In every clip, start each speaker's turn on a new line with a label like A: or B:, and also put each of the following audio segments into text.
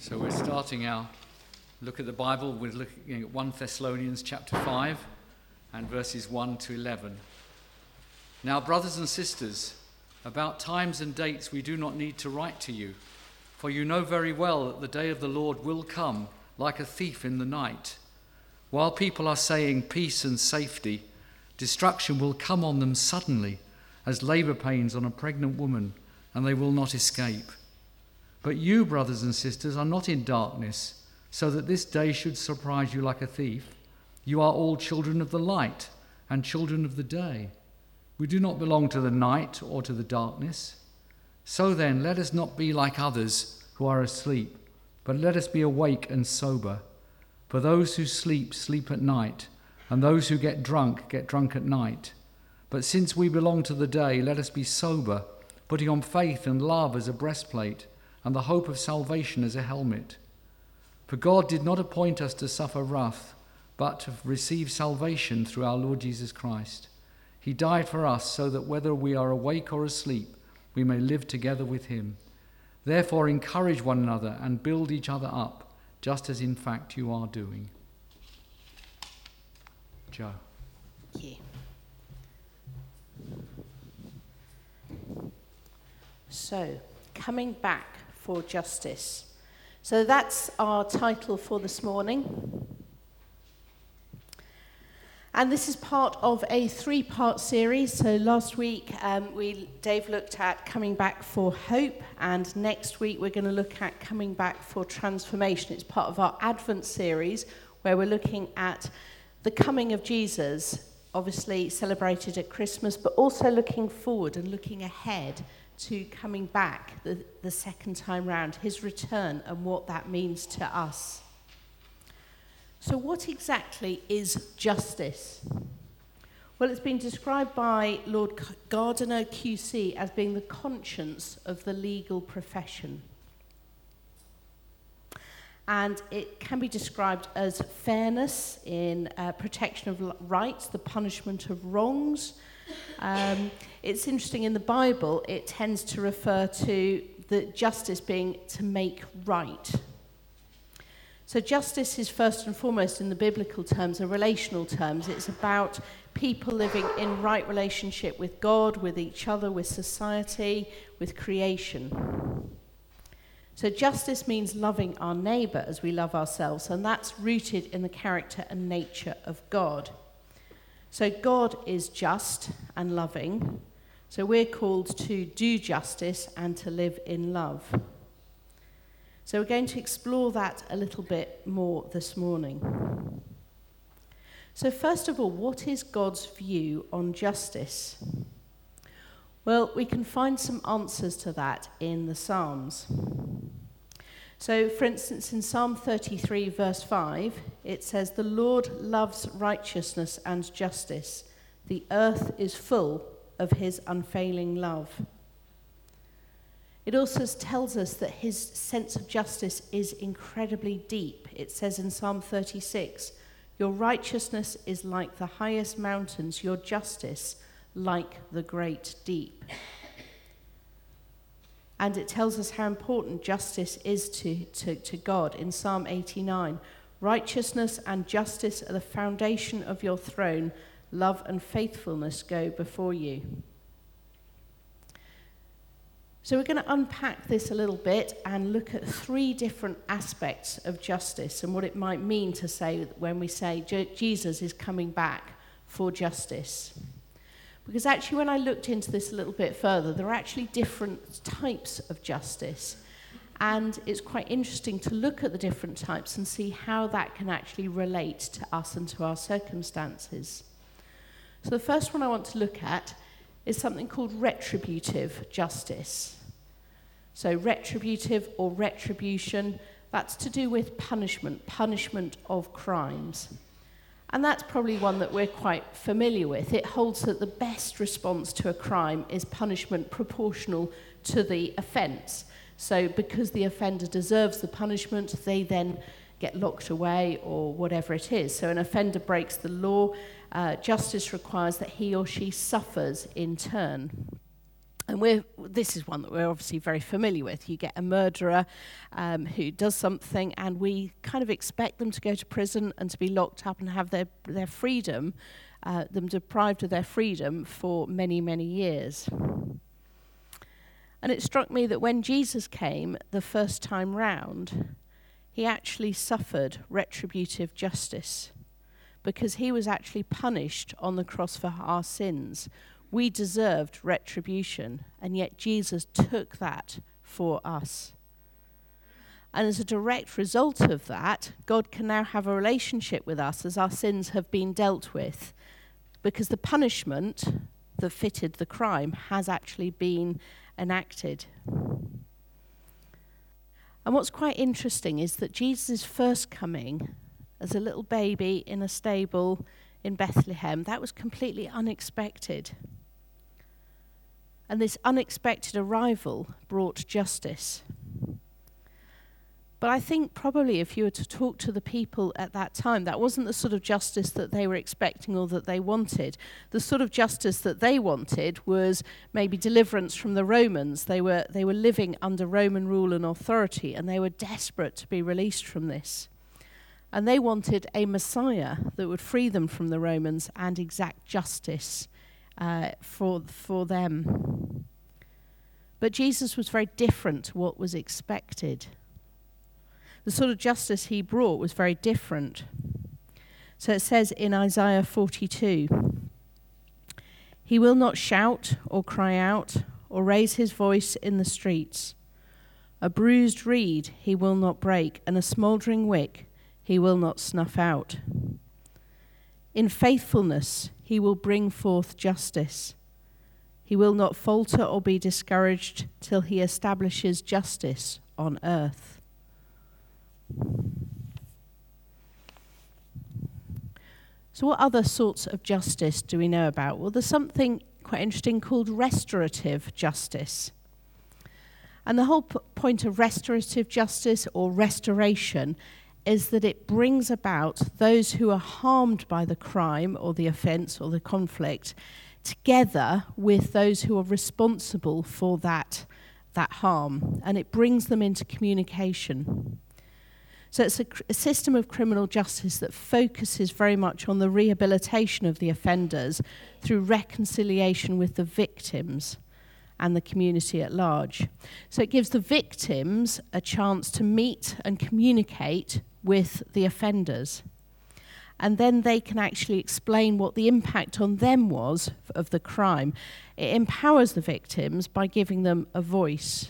A: So we're starting our look at the Bible. We're looking at 1 Thessalonians chapter 5 and verses 1 to 11. Now, brothers and sisters, about times and dates we do not need to write to you, for you know very well that the day of the Lord will come like a thief in the night. While people are saying peace and safety, destruction will come on them suddenly as labor pains on a pregnant woman, and they will not escape. But you, brothers and sisters, are not in darkness, so that this day should surprise you like a thief. You are all children of the light and children of the day. We do not belong to the night or to the darkness. So then, let us not be like others who are asleep, but let us be awake and sober. For those who sleep, sleep at night, and those who get drunk at night. But since we belong to the day, let us be sober, putting on faith and love as a breastplate, and the hope of salvation as a helmet. For God did not appoint us to suffer wrath, but to receive salvation through our Lord Jesus Christ. He died for us so that whether we are awake or asleep, we may live together with him. Therefore encourage one another and build each other up, just as in fact you are doing. Joe.
B: Thank you. So, coming back for justice. So that's our title for this morning. And this is part of a 3-part series. So last week, Dave looked at coming back for hope, and next week we're going to look at coming back for transformation. It's part of our Advent series, where we're looking at the coming of Jesus, obviously celebrated at Christmas, but also looking forward and looking ahead to coming back the second time round, his return and what that means to us. So what exactly is justice? Well, it's been described by Lord Gardiner QC as being the conscience of the legal profession. And it can be described as fairness in protection of rights, the punishment of wrongs. It's interesting, in the Bible, it tends to refer to the justice being to make right. So justice is first and foremost, in the biblical terms, a relational terms. It's about people living in right relationship with God, with each other, with society, with creation. So justice means loving our neighbour as we love ourselves, and that's rooted in the character and nature of God. So God is just and loving, so we're called to do justice and to live in love. So we're going to explore that a little bit more this morning. So first of all, what is God's view on justice? Well, we can find some answers to that in the Psalms. So, for instance, in Psalm 33, verse 5, it says, "The Lord loves righteousness and justice. The earth is full of his unfailing love." It also tells us that his sense of justice is incredibly deep. It says in Psalm 36, "Your righteousness is like the highest mountains, your justice like the great deep." And it tells us how important justice is to God in Psalm 89. "Righteousness and justice are the foundation of your throne. Love and faithfulness go before you." So we're going to unpack this a little bit and look at 3 different aspects of justice and what it might mean to say when we say Jesus is coming back for justice. Because actually, when I looked into this a little bit further, there are actually different types of justice. And it's quite interesting to look at the different types and see how that can actually relate to us and to our circumstances. So the first one I want to look at is something called retributive justice. So retributive or retribution, that's to do with punishment of crimes. And that's probably one that we're quite familiar with. It holds that the best response to a crime is punishment proportional to the offence. So because the offender deserves the punishment, they then get locked away or whatever it is. So an offender breaks the law, justice requires that he or she suffers in turn. And this is one that we're obviously very familiar with. You get a murderer who does something, and we kind of expect them to go to prison and to be locked up and have their freedom, them deprived of their freedom for many, many years. And it struck me that when Jesus came the first time round, he actually suffered retributive justice because he was actually punished on the cross for our sins. We deserved retribution, and yet Jesus took that for us. And as a direct result of that, God can now have a relationship with us as our sins have been dealt with, because the punishment that fitted the crime has actually been enacted. And what's quite interesting is that Jesus' first coming as a little baby in a stable in Bethlehem, that was completely unexpected. And this unexpected arrival brought justice. But I think probably if you were to talk to the people at that time, that wasn't the sort of justice that they were expecting or that they wanted. The sort of justice that they wanted was maybe deliverance from the Romans. They were living under Roman rule and authority, and they were desperate to be released from this. And they wanted a Messiah that would free them from the Romans and exact justice for them. But Jesus was very different to what was expected. The sort of justice he brought was very different. So it says in Isaiah 42, "He will not shout or cry out or raise his voice in the streets. A bruised reed he will not break, and a smouldering wick he will not snuff out. In faithfulness he will bring forth justice. He will not falter or be discouraged till he establishes justice on earth." So what other sorts of justice do we know about? Well, there's something quite interesting called restorative justice. And the whole point of restorative justice or restoration is that it brings about those who are harmed by the crime or the offence or the conflict together with those who are responsible for that harm, and it brings them into communication. So it's a system of criminal justice that focuses very much on the rehabilitation of the offenders through reconciliation with the victims and the community at large. So it gives the victims a chance to meet and communicate with the offenders. And then they can actually explain what the impact on them was of the crime. It empowers the victims by giving them a voice.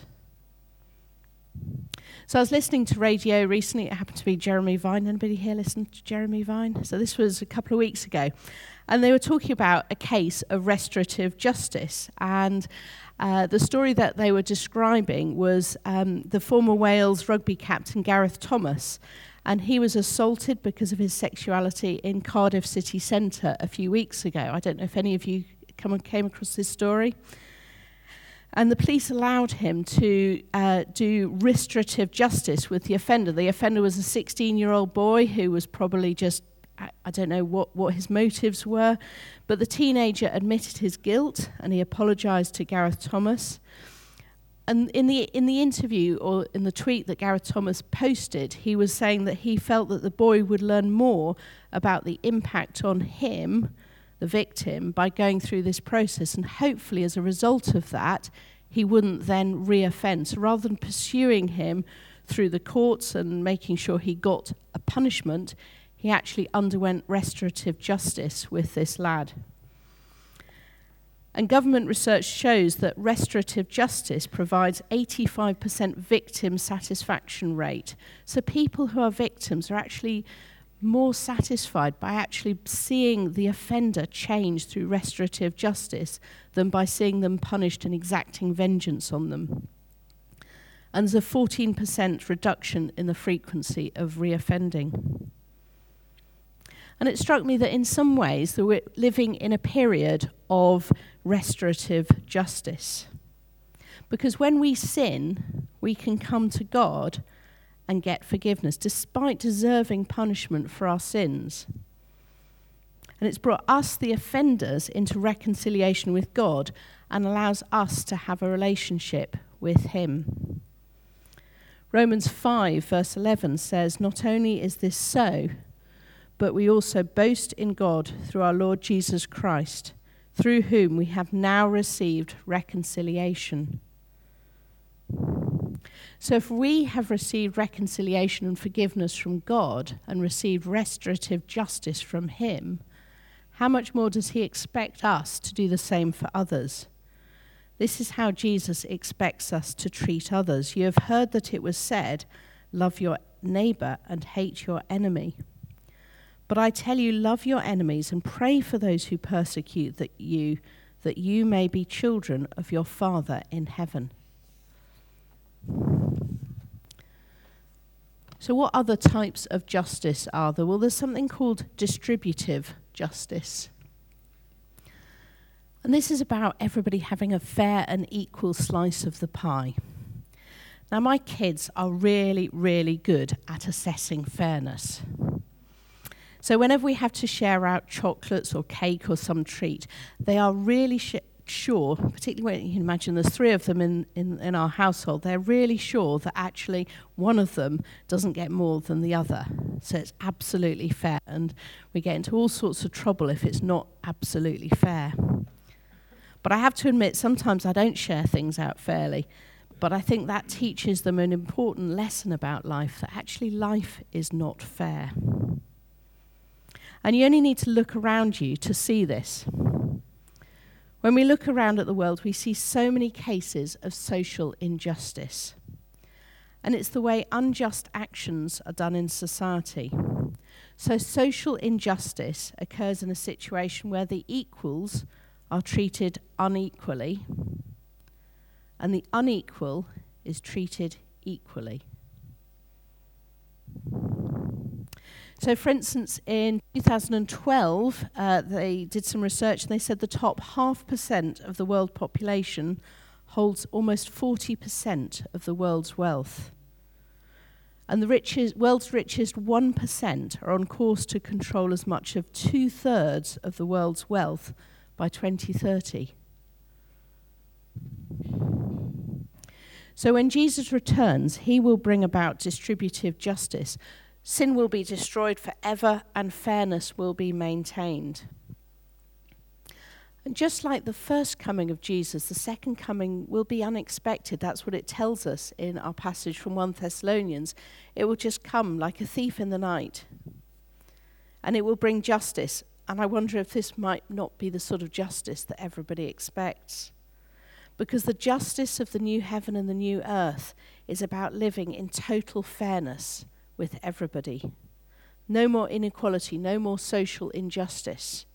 B: So I was listening to radio recently. It happened to be Jeremy Vine. Anybody here listen to Jeremy Vine? So this was a couple of weeks ago. And they were talking about a case of restorative justice. And the story that they were describing was the former Wales rugby captain Gareth Thomas. And he was assaulted because of his sexuality in Cardiff city centre a few weeks ago. I don't know if any of you came across this story. And the police allowed him to do restorative justice with the offender. The offender was a 16-year-old boy who was probably just, I don't know what his motives were, but the teenager admitted his guilt and he apologised to Gareth Thomas. And in the interview or in the tweet that Gareth Thomas posted, he was saying that he felt that the boy would learn more about the impact on him, the victim, by going through this process, and hopefully as a result of that he wouldn't then re-offend. So rather than pursuing him through the courts and making sure he got a punishment, he actually underwent restorative justice with this lad. And government research shows that restorative justice provides 85% victim satisfaction rate. So people who are victims are actually more satisfied by actually seeing the offender change through restorative justice than by seeing them punished and exacting vengeance on them. And there's a 14% reduction in the frequency of reoffending. And it struck me that in some ways that we're living in a period of restorative justice. Because when we sin, we can come to God and get forgiveness, despite deserving punishment for our sins. And it's brought us, the offenders, into reconciliation with God, and allows us to have a relationship with him. Romans 5 verse 11 says, "Not only is this so, but we also boast in God through our Lord Jesus Christ, through whom we have now received reconciliation." So if we have received reconciliation and forgiveness from God and received restorative justice from him, how much more does he expect us to do the same for others? This is how Jesus expects us to treat others. "You have heard that it was said, 'Love your neighbor and hate your enemy.' But I tell you, love your enemies and pray for those who persecute you, that you may be children of your Father in heaven." So what other types of justice are there? Well, there's something called distributive justice. And this is about everybody having a fair and equal slice of the pie. Now, my kids are really, really good at assessing fairness. So whenever we have to share out chocolates or cake or some treat, they are really sure, particularly when you can imagine there's 3 of them in our household, they're really sure that actually one of them doesn't get more than the other. So it's absolutely fair, and we get into all sorts of trouble if it's not absolutely fair. But I have to admit, sometimes I don't share things out fairly, but I think that teaches them an important lesson about life, that actually life is not fair. And you only need to look around you to see this. When we look around at the world, we see so many cases of social injustice. And it's the way unjust actions are done in society. So social injustice occurs in a situation where the equals are treated unequally, and the unequal is treated equally. So, for instance, in 2012, they did some research and they said the top 0.5% of the world population holds almost 40% of the world's wealth. And the world's richest 1% are on course to control as much of 2/3 of the world's wealth by 2030. So when Jesus returns, he will bring about distributive justice. Sin will be destroyed forever and fairness will be maintained. And just like the first coming of Jesus, the second coming will be unexpected. That's what it tells us in our passage from 1 Thessalonians. It will just come like a thief in the night. And it will bring justice. And I wonder if this might not be the sort of justice that everybody expects. Because the justice of the new heaven and the new earth is about living in total fairness with everybody. No more inequality, no more social injustice.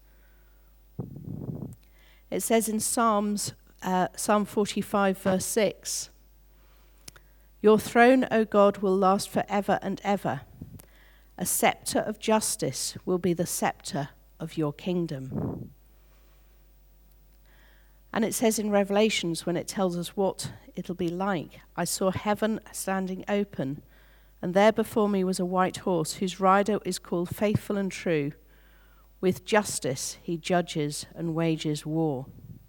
B: It says in Psalm 45 verse 6, "Your throne, O God, will last forever and ever. A scepter of justice will be the scepter of your kingdom." And it says in Revelations, when it tells us what it'll be like, "I saw heaven standing open, and there before me was a white horse, whose rider is called Faithful and True. With justice he judges and wages war."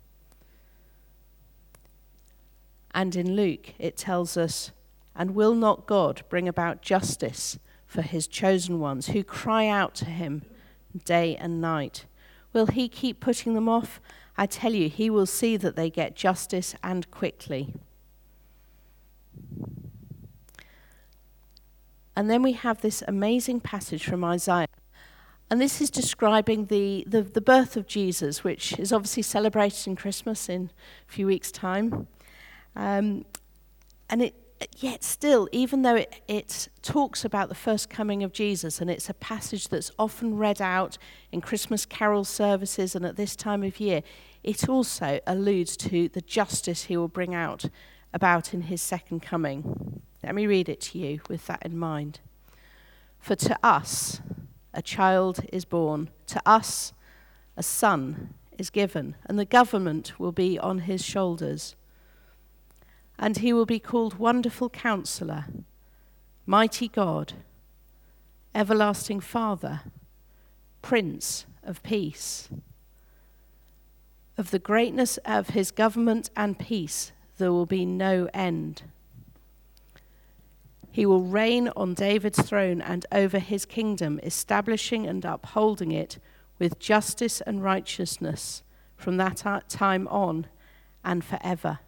B: And in Luke it tells us, "And will not God bring about justice for his chosen ones, who cry out to him day and night? Will he keep putting them off? I tell you, he will see that they get justice, and quickly." And then we have this amazing passage from Isaiah. And this is describing the birth of Jesus, which is obviously celebrated in Christmas in a few weeks' time. And yet still, even though it talks about the first coming of Jesus, and it's a passage that's often read out in Christmas carol services and at this time of year, it also alludes to the justice he will bring about in his second coming. Let me read it to you with that in mind. "For to us a child is born, to us a son is given, and the government will be on his shoulders. And he will be called Wonderful Counselor, Mighty God, Everlasting Father, Prince of Peace. Of the greatness of his government and peace, there will be no end. He will reign on David's throne and over his kingdom, establishing and upholding it with justice and righteousness from that time on and forever.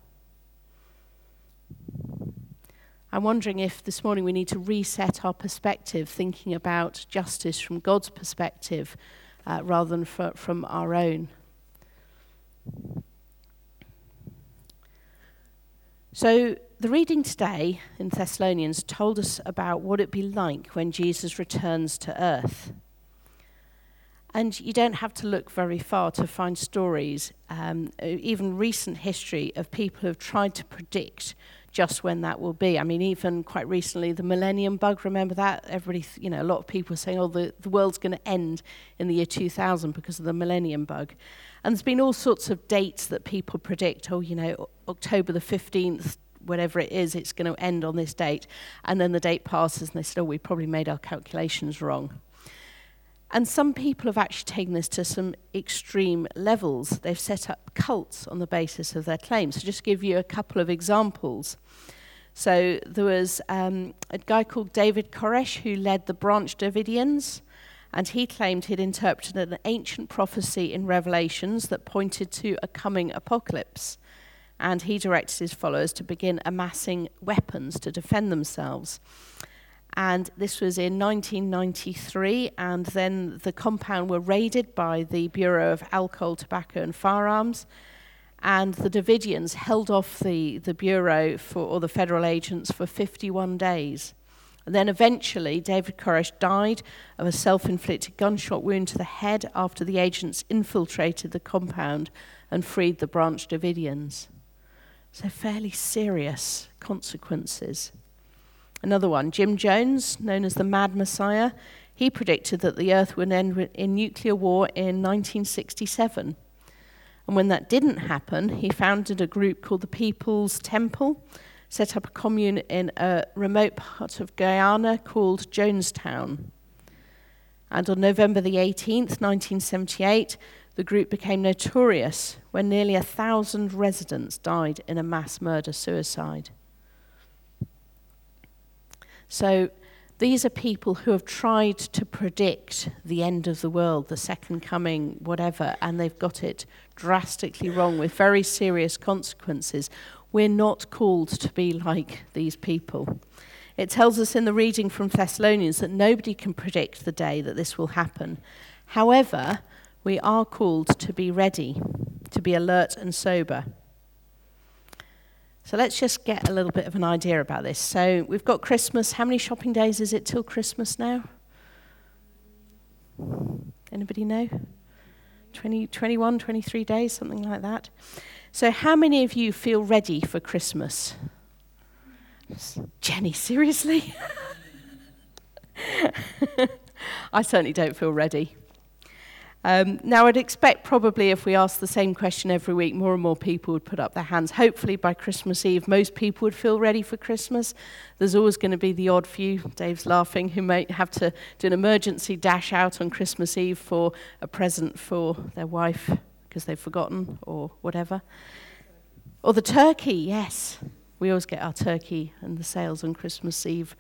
B: I'm wondering if this morning we need to reset our perspective, thinking about justice from God's perspective rather than from our own. So the reading today in Thessalonians told us about what it'd be like when Jesus returns to earth. And you don't have to look very far to find stories, even recent history, of people who have tried to predict just when that will be. I mean, even quite recently, the millennium bug, remember that? Everybody, a lot of people were saying, the world's going to end in the year 2000 because of the millennium bug. And there's been all sorts of dates that people predict, October the 15th, whatever it is, it's going to end on this date. And then the date passes and they said, we probably made our calculations wrong. And some people have actually taken this to some extreme levels. They've set up cults on the basis of their claims. So just to give you a couple of examples. So there was a guy called David Koresh who led the Branch Davidians, and he claimed he'd interpreted an ancient prophecy in Revelations that pointed to a coming apocalypse. And he directed his followers to begin amassing weapons to defend themselves. And this was in 1993, and then the compound were raided by the Bureau of Alcohol, Tobacco and Firearms, and the Davidians held off the Bureau or the federal agents for 51 days. And then eventually, David Koresh died of a self-inflicted gunshot wound to the head after the agents infiltrated the compound and freed the Branch Davidians. So fairly serious consequences. Another one, Jim Jones, known as the Mad Messiah, he predicted that the earth would end in nuclear war in 1967. And when that didn't happen, he founded a group called the People's Temple, set up a commune in a remote part of Guyana called Jonestown. And on November the 18th, 1978, the group became notorious when nearly 1,000 residents died in a mass murder-suicide. So these are people who have tried to predict the end of the world, the second coming, whatever, and they've got it drastically wrong with very serious consequences. We're not called to be like these people. It tells us in the reading from Thessalonians that nobody can predict the day that this will happen. However, we are called to be ready, to be alert and sober. So let's just get a little bit of an idea about this. So we've got Christmas. How many shopping days is it till Christmas now? Anybody know? 20, 21, 23 days, something like that. So how many of you feel ready for Christmas? Jenny, seriously? I certainly don't feel ready. Now, I'd expect probably if we asked the same question every week, more and more people would put up their hands. Hopefully by Christmas Eve, most people would feel ready for Christmas. There's always going to be the odd few, Dave's laughing, who may have to do an emergency dash out on Christmas Eve for a present for their wife because they've forgotten or whatever. Or the turkey, yes. We always get our turkey and the sales on Christmas Eve.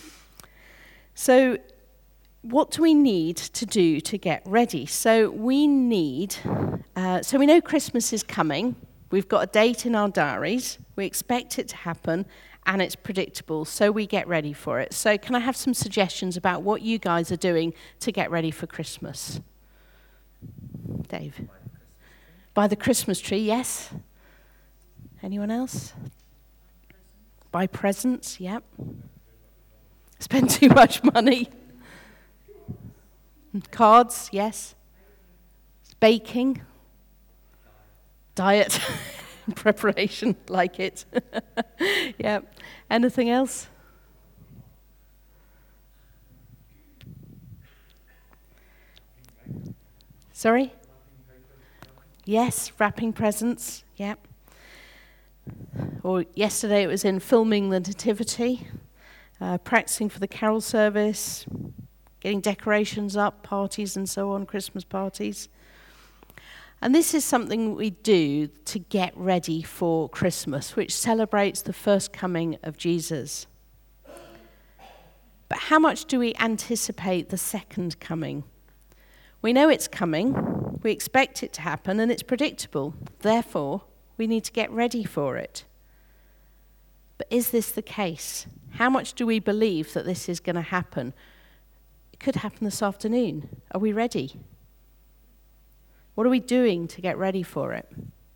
B: So what do we need to do to get ready? So we need, so we know Christmas is coming. We've got a date in our diaries. We expect it to happen, and it's predictable, so we get ready for it. So can I have some suggestions about what you guys are doing to get ready for Christmas? Dave? Buy the Christmas tree, yes. Anyone else? Buy presents, yep. Spend too much money. Cards, yes. Baking. Diet. Preparation, like it. Yeah. Anything else? Sorry? Yes, wrapping presents, yeah. Or yesterday it was in filming the Nativity, practicing for the carol service, getting decorations up, parties and so on, Christmas parties. And this is something we do to get ready for Christmas, which celebrates the first coming of Jesus. But how much do we anticipate the second coming? We know it's coming, we expect it to happen, and it's predictable. Therefore, we need to get ready for it. But is this the case? How much do we believe that this is going to happen? It could happen this afternoon. Are we ready? What are we doing to get ready for it?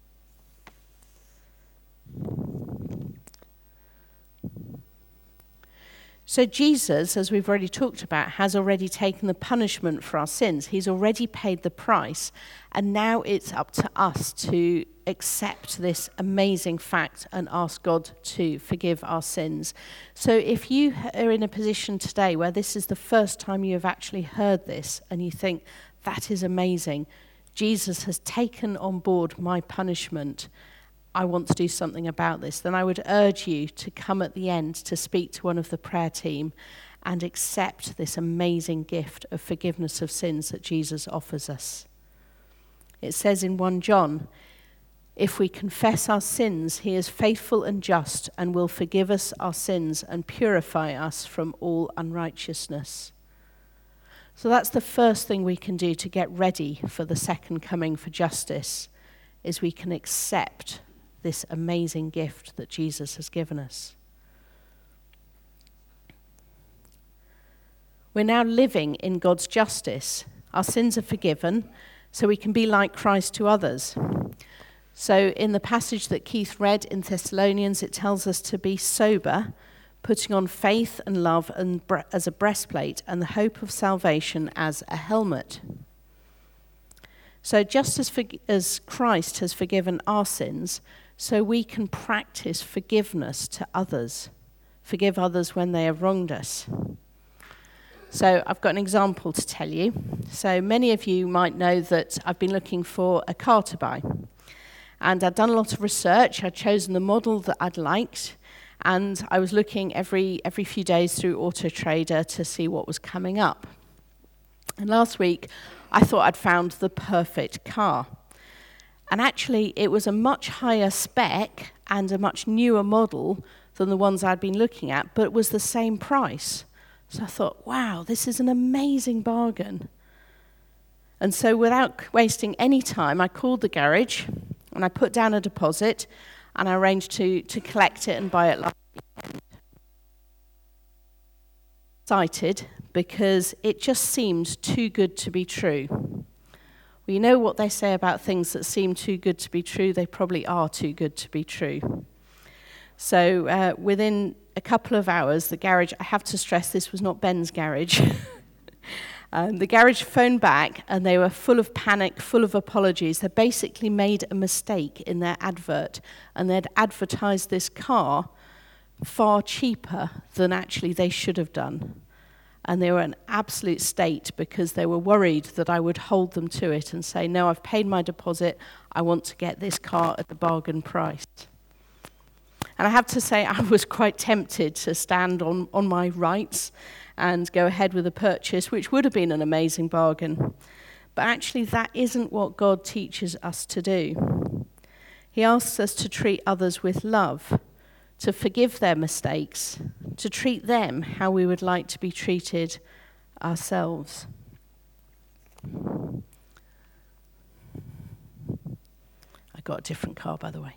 B: So Jesus, as we've already talked about, has already taken the punishment for our sins. He's already paid the price, and now it's up to us to accept this amazing fact and ask God to forgive our sins. So if you are in a position today where this is the first time you have actually heard this and you think, that is amazing, Jesus has taken on board my punishment, I want to do something about this, then I would urge you to come at the end to speak to one of the prayer team and accept this amazing gift of forgiveness of sins that Jesus offers us. It says in 1 John, if we confess our sins, he is faithful and just and will forgive us our sins and purify us from all unrighteousness. So that's the first thing we can do to get ready for the second coming for justice, is we can accept this amazing gift that Jesus has given us. We're now living in God's justice. Our sins are forgiven, so we can be like Christ to others. So in the passage that Keith read in Thessalonians, it tells us to be sober, putting on faith and love as a breastplate and the hope of salvation as a helmet. So just as Christ has forgiven our sins, so we can practice forgiveness to others. Forgive others when they have wronged us. So I've got an example to tell you. So many of you might know that I've been looking for a car to buy. And I'd done a lot of research. I'd chosen the model that I'd liked. And I was looking every few days through Auto Trader to see what was coming up. And last week, I thought I'd found the perfect car. And actually, it was a much higher spec and a much newer model than the ones I'd been looking at, but it was the same price. So I thought, wow, this is an amazing bargain. And so without wasting any time, I called the garage and I put down a deposit and I arranged to collect it and buy it last weekend. Excited because it just seemed too good to be true. Well, you know what they say about things that seem too good to be true? They probably are too good to be true. So within a couple of hours, the garage, I have to stress this was not Ben's garage. The garage phoned back and they were full of panic, full of apologies. They basically made a mistake in their advert and they'd advertised this car far cheaper than actually they should have done. And they were in absolute state because they were worried that I would hold them to it and say, no, I've paid my deposit, I want to get this car at the bargain price. And I have to say I was quite tempted to stand on my rights and go ahead with the purchase, which would have been an amazing bargain. But actually that isn't what God teaches us to do. He asks us to treat others with love, to forgive their mistakes, to treat them how we would like to be treated ourselves. I got a different car, by the way.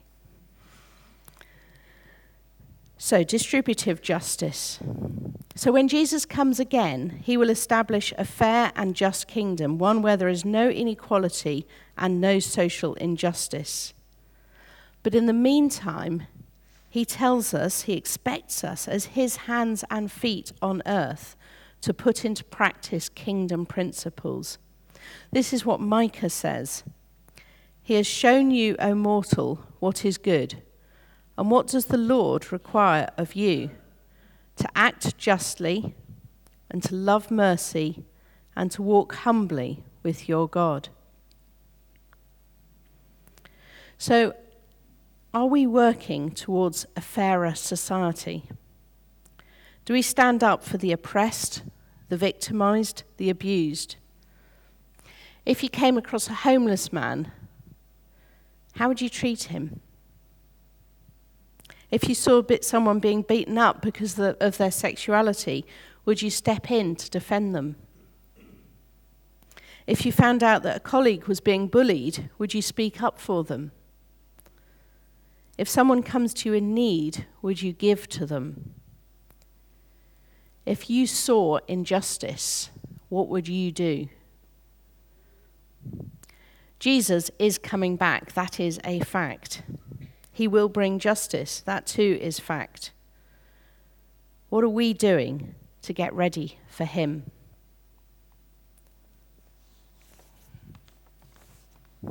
B: So, distributive justice. So when Jesus comes again, he will establish a fair and just kingdom, one where there is no inequality and no social injustice. But in the meantime, he tells us, he expects us as his hands and feet on earth to put into practice kingdom principles. This is what Micah says. He has shown you, O mortal, what is good. And what does the Lord require of you? To act justly and to love mercy and to walk humbly with your God. So, are we working towards a fairer society? Do we stand up for the oppressed, the victimized, the abused? If you came across a homeless man, How would you treat him? If you saw someone being beaten up because of their sexuality, would you step in to defend them? If you found out that a colleague was being bullied, would you speak up for them? If someone comes to you in need, would you give to them? If you saw injustice, what would you do? Jesus is coming back. That is a fact. He will bring justice. That too is fact. What are we doing to get ready for him?